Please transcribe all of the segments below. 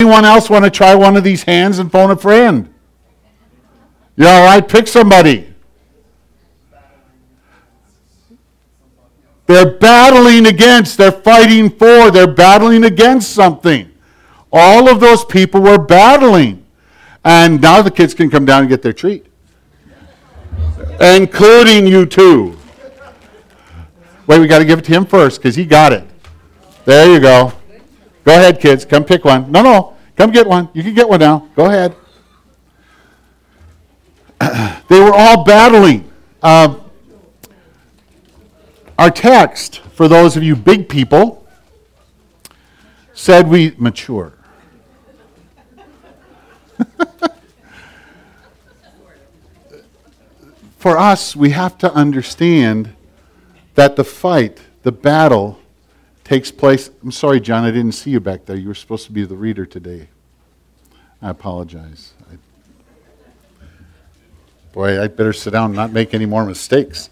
anyone else want to try one of these hands and phone a friend? You all right? Pick somebody. They're battling against, they're fighting for, they're battling against something. All of those people were battling. And now the kids can come down and get their treat. Including you too. Wait, we got to give it to him first because he got it. There you go. Go ahead, kids. Come pick one. No. Come get one. You can get one now. Go ahead. They were all battling. Our text, for those of you big people, said we mature. For us, we have to understand that the fight, the battle, takes place. I'm sorry, John, I didn't see you back there. You were supposed to be the reader today. I apologize. Boy, I'd better sit down and not make any more mistakes.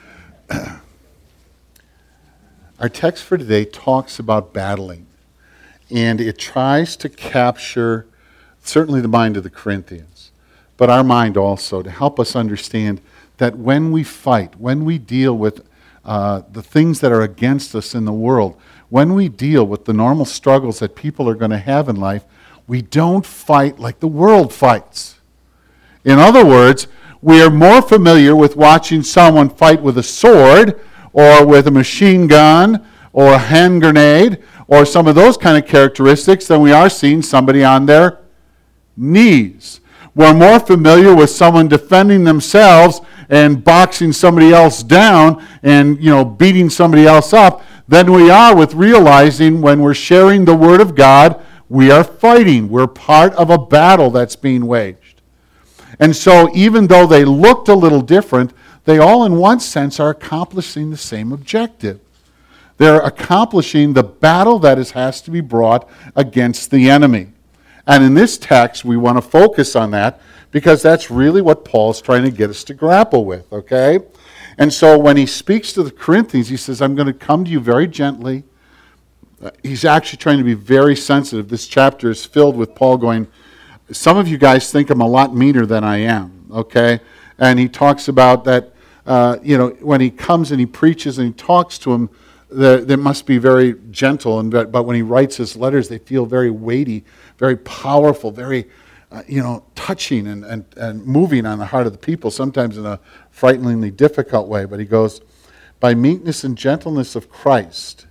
Our text for today talks about battling, and it tries to capture certainly the mind of the Corinthians, but our mind also, to help us understand that when we fight, when we deal with the things that are against us in the world, when we deal with the normal struggles that people are going to have in life, we don't fight like the world fights. In other words, we are more familiar with watching someone fight with a sword or with a machine gun or a hand grenade or some of those kind of characteristics than we are seeing somebody on their knees. We're more familiar with someone defending themselves and boxing somebody else down and, beating somebody else up than we are with realizing when we're sharing the Word of God, we are fighting. We're part of a battle that's being waged. And so even though they looked a little different, they all in one sense are accomplishing the same objective. They're accomplishing the battle that has to be brought against the enemy. And in this text, we want to focus on that because that's really what Paul's trying to get us to grapple with, okay? And so when he speaks to the Corinthians, he says, I'm going to come to you very gently. He's actually trying to be very sensitive. This chapter is filled with Paul going, some of you guys think I'm a lot meaner than I am, okay? And he talks about that, when he comes and he preaches and he talks to them, they must be very gentle, but when he writes his letters, they feel very weighty, very powerful, very, touching and moving on the heart of the people, sometimes in a frighteningly difficult way. But he goes, by meekness and gentleness of Christ.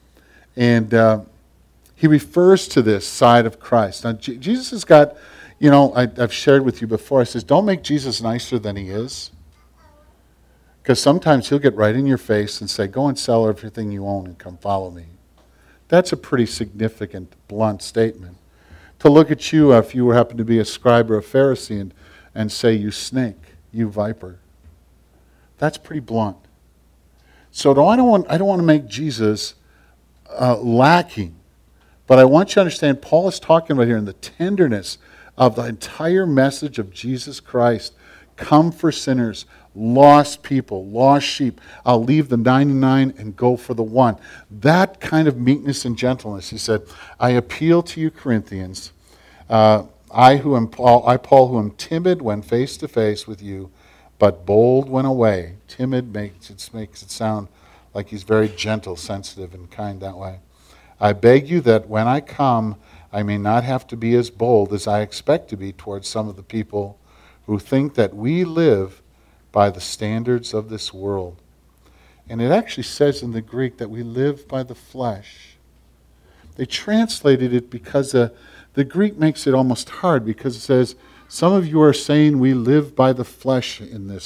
And he refers to this side of Christ. Now, Jesus has got, I've shared with you before, I says, don't make Jesus nicer than he is. Because sometimes he'll get right in your face and say, go and sell everything you own and come follow me. That's a pretty significant, blunt statement. To look at you if you happen to be a scribe or a Pharisee and say, you snake, you viper. That's pretty blunt. So I don't want to make Jesus lacking. But I want you to understand, Paul is talking about here in the tenderness of the entire message of Jesus Christ. Come for sinners, lost people, lost sheep. I'll leave the 99 and go for the one. That kind of meekness and gentleness. He said, I appeal to you, Corinthians. I, Paul, who am timid when face to face with you, but bold when away. Timid makes it sound like he's very gentle, sensitive, and kind that way. I beg you that when I come, I may not have to be as bold as I expect to be towards some of the people who think that we live by the standards of this world. And it actually says in the Greek that we live by the flesh. They translated it because the Greek makes it almost hard because it says, some of you are saying we live by the flesh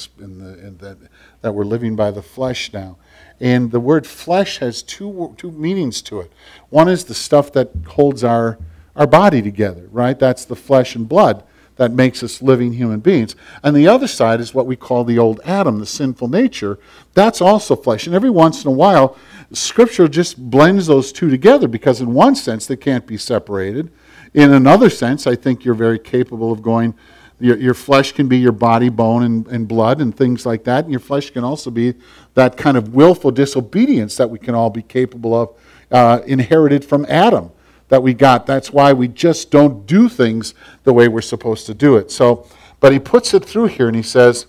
that we're living by the flesh now. And the word flesh has two meanings to it. One is the stuff that holds our body together, right? That's the flesh and blood that makes us living human beings. And the other side is what we call the old Adam, the sinful nature. That's also flesh. And every once in a while, Scripture just blends those two together because in one sense they can't be separated. In another sense, I think you're very capable of going, your flesh can be your body, bone, and blood and things like that. And your flesh can also be that kind of willful disobedience that we can all be capable of, inherited from Adam. that we got. That's why we just don't do things the way we're supposed to do it. So, but he puts it through here and he says,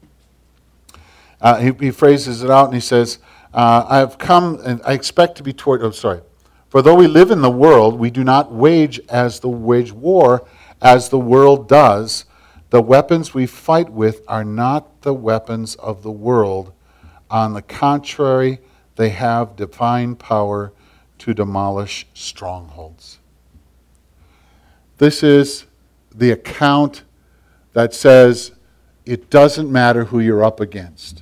he phrases it out and he says, I have come and I expect to be toward, for though we live in the world, we do not wage war as the world does. The weapons we fight with are not the weapons of the world. On the contrary, they have divine power to demolish strongholds. This is the account that says it doesn't matter who you're up against.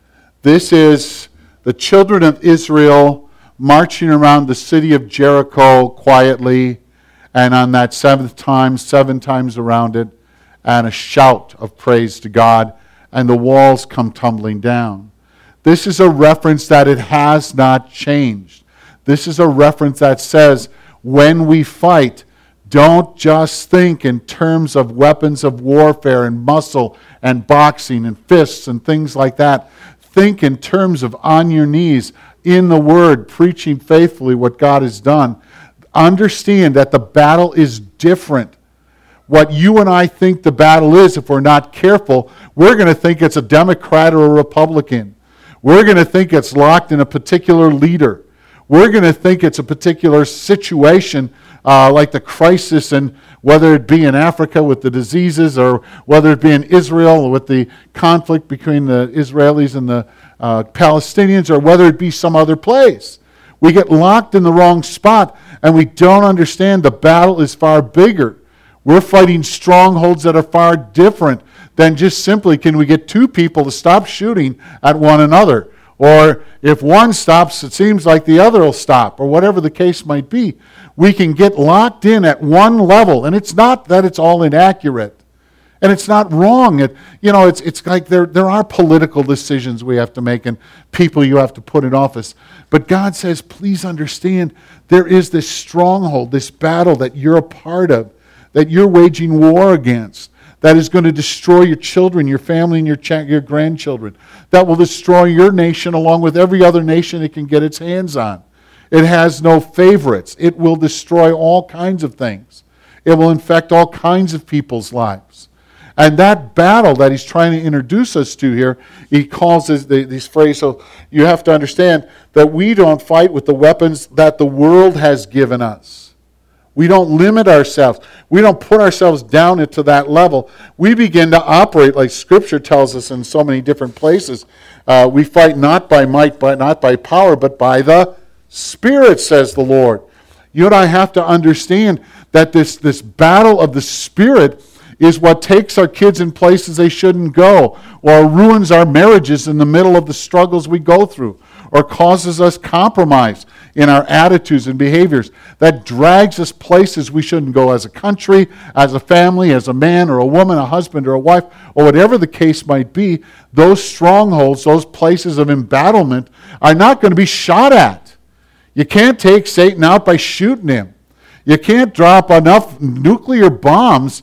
This is the children of Israel marching around the city of Jericho quietly, and on that seventh time, 7 times around it, and a shout of praise to God, and the walls come tumbling down. This is a reference that it has not changed. This is a reference that says, when we fight, don't just think in terms of weapons of warfare and muscle and boxing and fists and things like that. Think in terms of on your knees, in the Word, preaching faithfully what God has done. Understand that the battle is different. What you and I think the battle is, if we're not careful, we're going to think it's a Democrat or a Republican. We're going to think it's locked in a particular leader. We're going to think it's a particular situation, like the crisis, and whether it be in Africa with the diseases, or whether it be in Israel with the conflict between the Israelis and the Palestinians, or whether it be some other place. We get locked in the wrong spot, and we don't understand the battle is far bigger. We're fighting strongholds that are far different than just simply, can we get 2 people to stop shooting at one another? Or if one stops, it seems like the other will stop, or whatever the case might be. We can get locked in at one level, and it's not that it's all inaccurate, and it's not wrong. It's like there are political decisions we have to make and people you have to put in office. But God says, please understand, there is this stronghold, this battle that you're a part of, that you're waging war against, that is going to destroy your children, your family, and your grandchildren, that will destroy your nation along with every other nation it can get its hands on. It has no favorites. It will destroy all kinds of things. It will infect all kinds of people's lives. And that battle that he's trying to introduce us to here, he calls these phrases. So you have to understand that we don't fight with the weapons that the world has given us. We don't limit ourselves. We don't put ourselves down into that level. We begin to operate like Scripture tells us in so many different places. We fight not by might, not by power, but by the Spirit, says the Lord. You and I have to understand that this battle of the Spirit is what takes our kids in places they shouldn't go, or ruins our marriages in the middle of the struggles we go through, or causes us compromise in our attitudes and behaviors, that drags us places we shouldn't go as a country, as a family, as a man or a woman, a husband or a wife, or whatever the case might be. Those strongholds, those places of embattlement are not going to be shot at. You can't take Satan out by shooting him. You can't drop enough nuclear bombs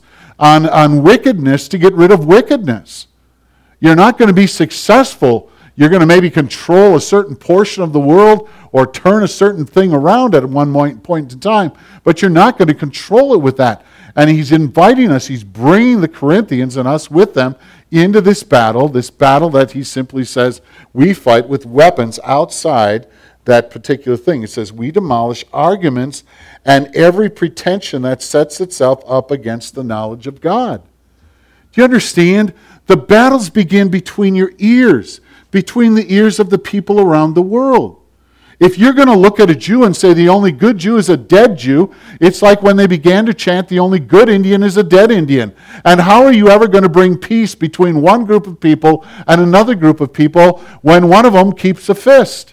on wickedness to get rid of wickedness. You're not going to be successful. You're going to maybe control a certain portion of the world or turn a certain thing around at one point in time, but you're not going to control it with that. And he's inviting us, he's bringing the Corinthians and us with them into this battle that he simply says we fight with weapons outside that particular thing. It says we demolish arguments and every pretension that sets itself up against the knowledge of God. Do you understand? The battles begin between your ears, between the ears of the people around the world. If you're going to look at a Jew and say the only good Jew is a dead Jew, it's like when they began to chant the only good Indian is a dead Indian. And how are you ever going to bring peace between one group of people and another group of people when one of them keeps a fist?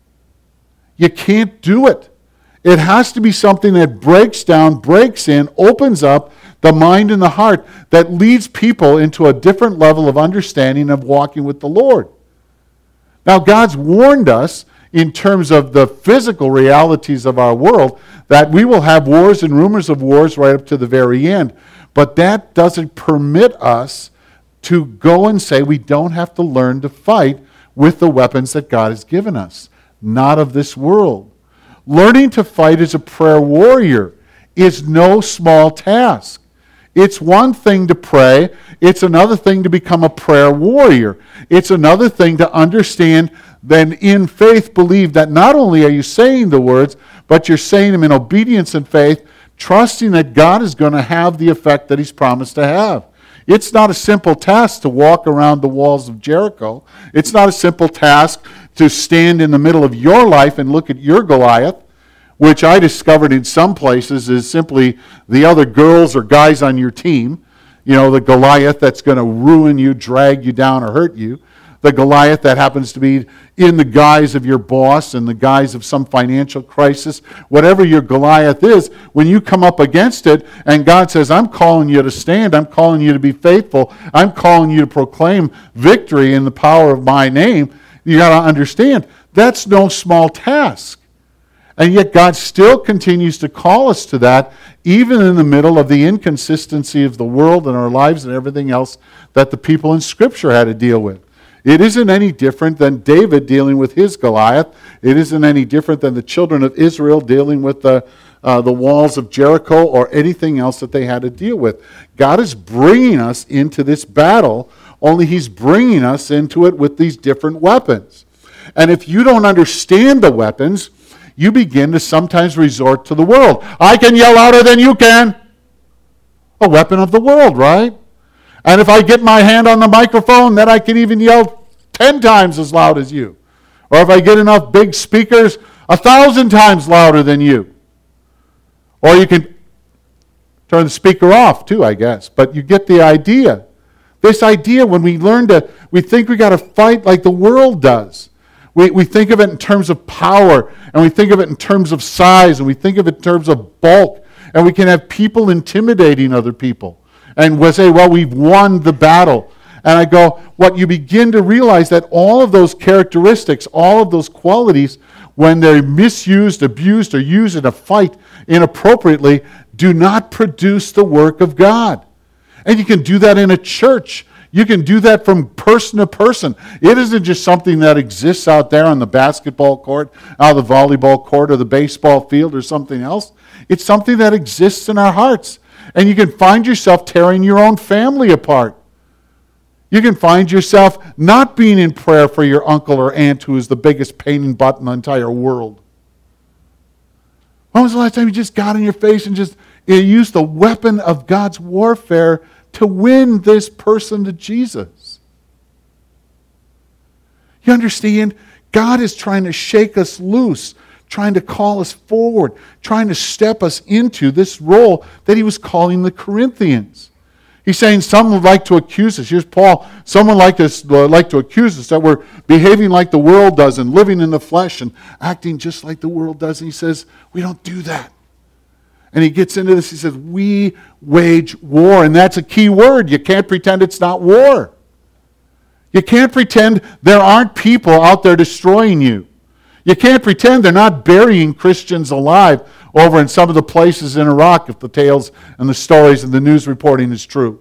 You can't do it. It has to be something that breaks down, breaks in, opens up the mind and the heart, that leads people into a different level of understanding of walking with the Lord. Now, God's warned us in terms of the physical realities of our world that we will have wars and rumors of wars right up to the very end. But that doesn't permit us to go and say we don't have to learn to fight with the weapons that God has given us. Not of this world. Learning to fight as a prayer warrior is no small task. It's one thing to pray. It's another thing to become a prayer warrior. It's another thing to understand, then in faith believe that not only are you saying the words, but you're saying them in obedience and faith, trusting that God is going to have the effect that he's promised to have. It's not a simple task to walk around the walls of Jericho. It's not a simple task to stand in the middle of your life and look at your Goliath, which I discovered in some places is simply the other girls or guys on your team. You know, the Goliath that's going to ruin you, drag you down, or hurt you. The Goliath that happens to be in the guise of your boss, in the guise of some financial crisis. Whatever your Goliath is, when you come up against it and God says, I'm calling you to stand, I'm calling you to be faithful, I'm calling you to proclaim victory in the power of my name, you got to understand, that's no small task. And yet God still continues to call us to that, even in the middle of the inconsistency of the world and our lives and everything else that the people in Scripture had to deal with. It isn't any different than David dealing with his Goliath. It isn't any different than the children of Israel dealing with the walls of Jericho or anything else that they had to deal with. God is bringing us into this battle, only he's bringing us into it with these different weapons. And if you don't understand the weapons, you begin to sometimes resort to the world. I can yell louder than you can. A weapon of the world, right? And if I get my hand on the microphone, then I can even yell 10 times as loud as you. Or if I get enough big speakers, 1,000 times louder than you. Or you can turn the speaker off too, I guess. But you get the idea. This idea, when we think we got to fight like the world does. We think of it in terms of power, and we think of it in terms of size, and we think of it in terms of bulk, and we can have people intimidating other people. And we'll say, well, we've won the battle. And I go, what you begin to realize that all of those characteristics, all of those qualities, when they're misused, abused, or used in a fight inappropriately, do not produce the work of God. And you can do that in a church. You can do that from person to person. It isn't just something that exists out there on the basketball court, on the volleyball court, or the baseball field, or something else. It's something that exists in our hearts. And you can find yourself tearing your own family apart. You can find yourself not being in prayer for your uncle or aunt who is the biggest pain in the butt in the entire world. When was the last time you just got in your face and just used the weapon of God's warfare to win this person to Jesus? You understand? God is trying to shake us loose, trying to call us forward, trying to step us into this role that he was calling the Corinthians. He's saying some would like to accuse us. Here's Paul. Some would like to accuse us that we're behaving like the world does and living in the flesh and acting just like the world does. And he says, we don't do that. And he gets into this. He says, we wage war. And that's a key word. You can't pretend it's not war. You can't pretend there aren't people out there destroying you. You can't pretend they're not burying Christians alive over in some of the places in Iraq if the tales and the stories and the news reporting is true.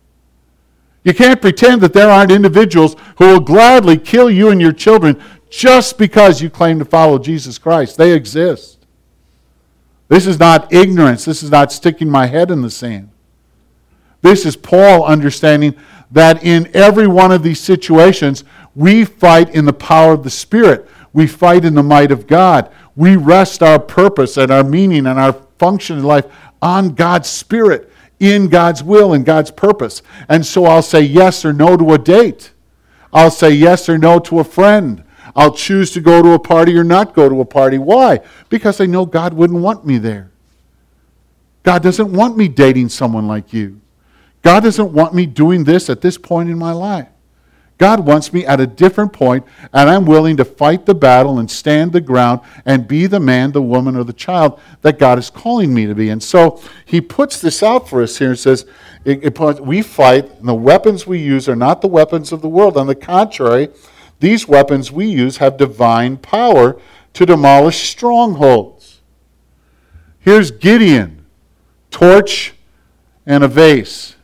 You can't pretend that there aren't individuals who will gladly kill you and your children just because you claim to follow Jesus Christ. They exist. This is not ignorance. This is not sticking my head in the sand. This is Paul understanding that in every one of these situations, we fight in the power of the Spirit. We fight in the might of God. We rest our purpose and our meaning and our function in life on God's Spirit, in God's will and God's purpose. And so I'll say yes or no to a date. I'll say yes or no to a friend. I'll choose to go to a party or not go to a party. Why? Because I know God wouldn't want me there. God doesn't want me dating someone like you. God doesn't want me doing this at this point in my life. God wants me at a different point, and I'm willing to fight the battle and stand the ground and be the man, the woman, or the child that God is calling me to be. And so he puts this out for us here and says, we fight, and the weapons we use are not the weapons of the world. On the contrary, these weapons we use have divine power to demolish strongholds. Here's Gideon, torch and a vase.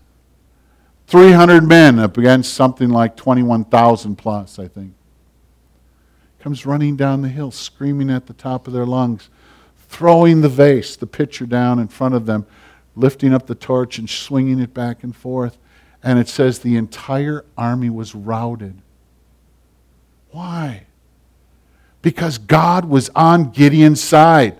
300 men up against something like 21,000 plus, I think. Comes running down the hill, screaming at the top of their lungs, throwing the vase, the pitcher down in front of them, lifting up the torch and swinging it back and forth. And it says the entire army was routed. Why? Because God was on Gideon's side.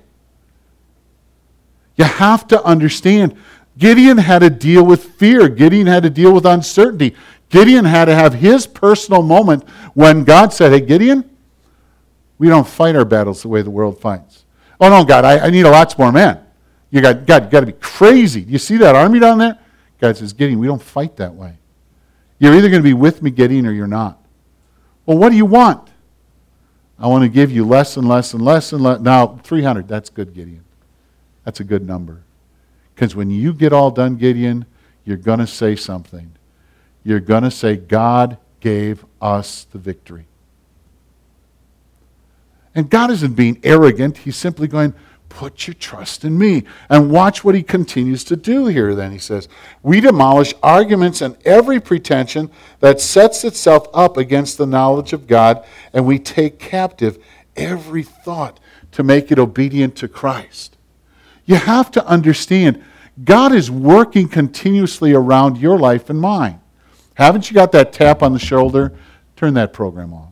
You have to understand, Gideon had to deal with fear. Gideon had to deal with uncertainty. Gideon had to have his personal moment when God said, hey, Gideon, we don't fight our battles the way the world fights. Oh, no, God, I need lots more men. God, you got to be crazy. You see that army down there? God says, Gideon, we don't fight that way. You're either going to be with me, Gideon, or you're not. Well, what do you want? I want to give you less and less and less and less. Now, 300, that's good, Gideon. That's a good number. Because when you get all done, Gideon, you're going to say something. You're going to say, God gave us the victory. And God isn't being arrogant. He's simply going, put your trust in me. And watch what he continues to do here then. He says, we demolish arguments and every pretension that sets itself up against the knowledge of God, and we take captive every thought to make it obedient to Christ. You have to understand, God is working continuously around your life and mine. Haven't you got that tap on the shoulder? Turn that program off.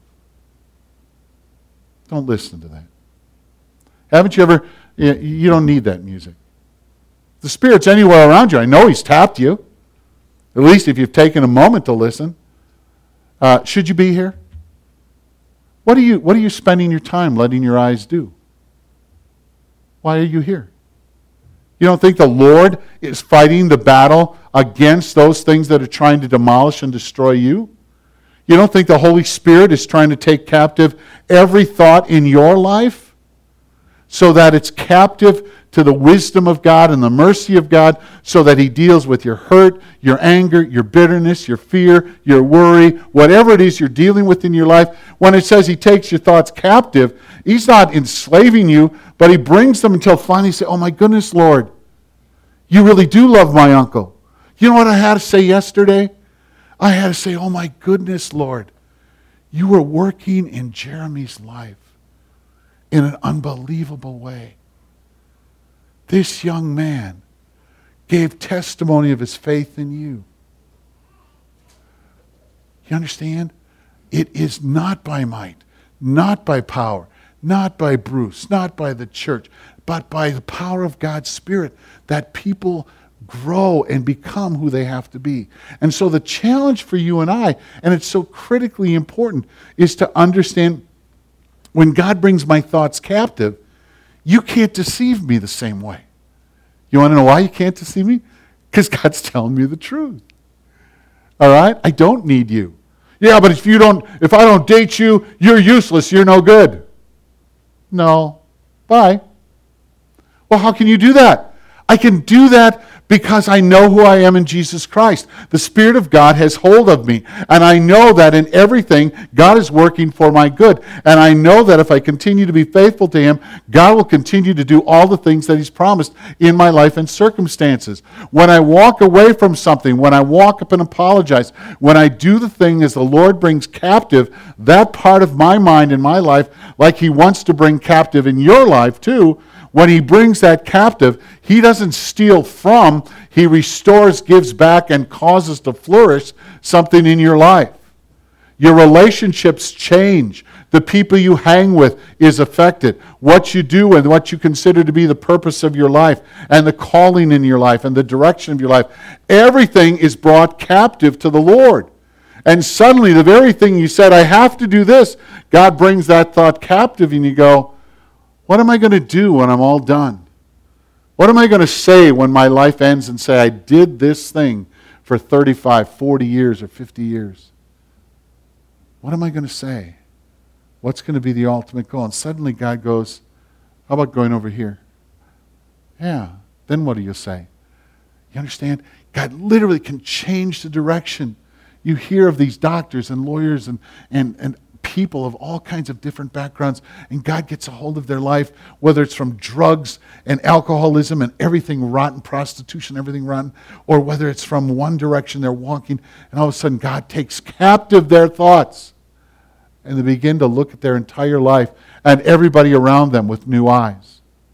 Don't listen to that. Haven't you ever, you don't need that music. The Spirit's anywhere around you. I know He's tapped you. At least if you've taken a moment to listen. Should you be here? What are you spending your time letting your eyes do? Why are you here? You don't think the Lord is fighting the battle against those things that are trying to demolish and destroy you? You don't think the Holy Spirit is trying to take captive every thought in your life so that it's captive to the wisdom of God and the mercy of God, so that He deals with your hurt, your anger, your bitterness, your fear, your worry, whatever it is you're dealing with in your life? When it says He takes your thoughts captive, He's not enslaving you, but He brings them until finally you say, oh my goodness, Lord, you really do love my uncle. You know what I had to say yesterday? I had to say, oh my goodness, Lord, you were working in Jeremy's life in an unbelievable way. This young man gave testimony of his faith in you. You understand? It is not by might, not by power, not by Bruce, not by the church, but by the power of God's Spirit that people grow and become who they have to be. And so the challenge for you and I, and it's so critically important, is to understand when God brings my thoughts captive, you can't deceive me the same way. You want to know why you can't deceive me? Because God's telling me the truth. All right? I don't need you. Yeah, but if I don't date you, you're useless, you're no good. No. Bye. Well, how can you do that? I can do that because I know who I am in Jesus Christ. The Spirit of God has hold of me. And I know that in everything, God is working for my good. And I know that if I continue to be faithful to Him, God will continue to do all the things that He's promised in my life and circumstances. When I walk away from something, when I walk up and apologize, when I do the thing as the Lord brings captive that part of my mind in my life, like He wants to bring captive in your life too, when He brings that captive, He doesn't steal from, He restores, gives back, and causes to flourish something in your life. Your relationships change. The people you hang with is affected. What you do and what you consider to be the purpose of your life and the calling in your life and the direction of your life, everything is brought captive to the Lord. And suddenly the very thing you said, I have to do this, God brings that thought captive and you go, what am I going to do when I'm all done? What am I going to say when my life ends and say, I did this thing for 35, 40 years or 50 years? What am I going to say? What's going to be the ultimate goal? And suddenly God goes, how about going over here? Yeah. Then what do you say? You understand? God literally can change the direction. You hear of these doctors and lawyers and people of all kinds of different backgrounds, and God gets a hold of their life, whether it's from drugs and alcoholism and everything rotten, prostitution, everything rotten, or whether it's from one direction they're walking, and all of a sudden God takes captive their thoughts, and they begin to look at their entire life and everybody around them with new eyes.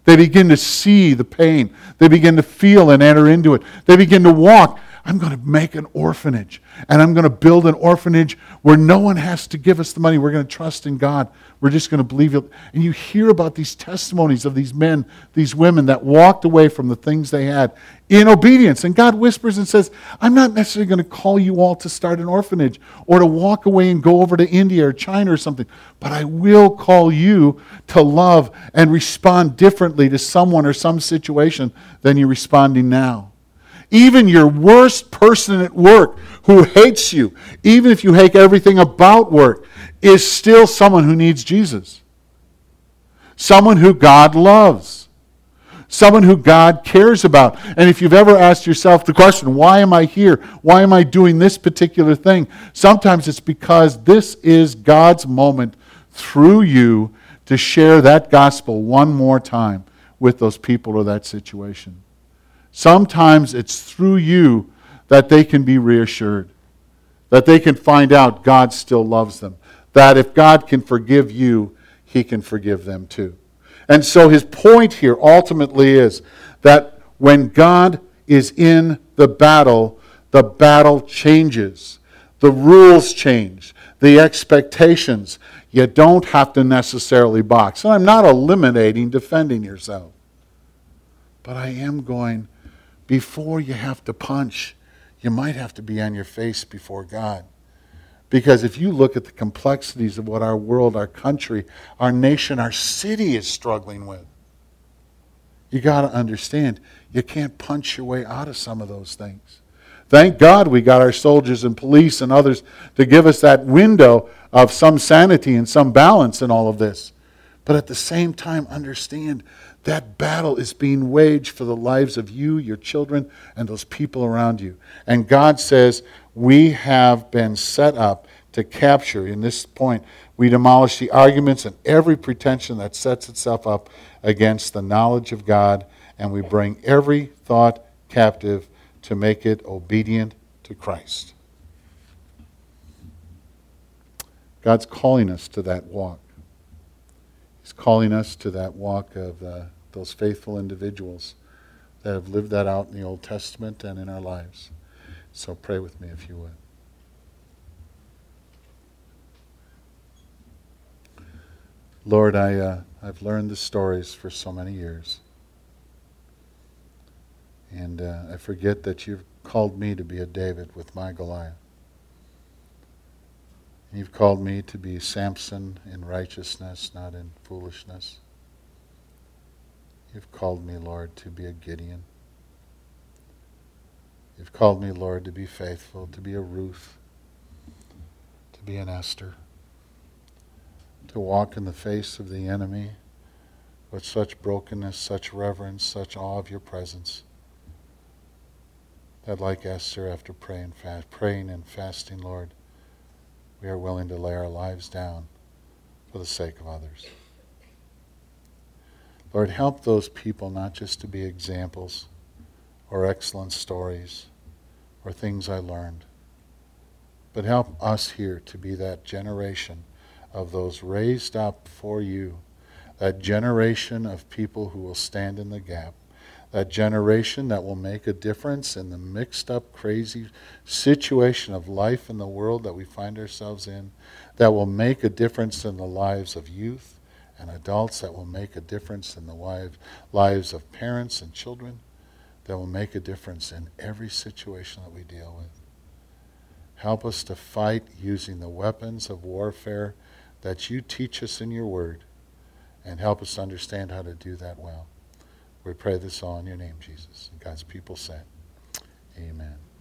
They begin to see the pain. They begin to feel and enter into it. They begin to walk. I'm going to make an orphanage, and I'm going to build an orphanage where no one has to give us the money. We're going to trust in God. We're just going to believe it. And you hear about these testimonies of these men, these women that walked away from the things they had in obedience. And God whispers and says, I'm not necessarily going to call you all to start an orphanage or to walk away and go over to India or China or something, but I will call you to love and respond differently to someone or some situation than you're responding now. Even your worst person at work who hates you, even if you hate everything about work, is still someone who needs Jesus. Someone who God loves. Someone who God cares about. And if you've ever asked yourself the question, why am I here? Why am I doing this particular thing? Sometimes it's because this is God's moment through you to share that gospel one more time with those people or that situation. Sometimes it's through you that they can be reassured, that they can find out God still loves them, that if God can forgive you, He can forgive them too. And so his point here ultimately is that when God is in the battle changes. The rules change. The expectations. You don't have to necessarily box. And I'm not eliminating defending yourself. But I am going, before you have to punch, you might have to be on your face before God. Because if you look at the complexities of what our world, our country, our nation, our city is struggling with, you got to understand, you can't punch your way out of some of those things. Thank God we got our soldiers and police and others to give us that window of some sanity and some balance in all of this. But at the same time, understand that battle is being waged for the lives of you, your children, and those people around you. And God says, we have been set up to capture, in this point, we demolish the arguments and every pretension that sets itself up against the knowledge of God, and we bring every thought captive to make it obedient to Christ. God's calling us to that walk. He's calling us to that walk of those faithful individuals that have lived that out in the Old Testament and in our lives. So pray with me if you would. Lord, I've learned the stories for so many years. And I forget that you've called me to be a David with my Goliath. You've called me to be Samson in righteousness, not in foolishness. You've called me, Lord, to be a Gideon. You've called me, Lord, to be faithful, to be a Ruth, to be an Esther, to walk in the face of the enemy with such brokenness, such reverence, such awe of your presence, that like Esther, after praying and fasting, Lord, we are willing to lay our lives down for the sake of others. Lord, help those people not just to be examples or excellent stories or things I learned, but help us here to be that generation of those raised up for you, that generation of people who will stand in the gap, that generation that will make a difference in the mixed up, crazy situation of life in the world that we find ourselves in, that will make a difference in the lives of youth and adults, that will make a difference in the lives of parents and children, that will make a difference in every situation that we deal with. Help us to fight using the weapons of warfare that you teach us in your word, and help us understand how to do that well. We pray this all in your name, Jesus. And God's people said, amen.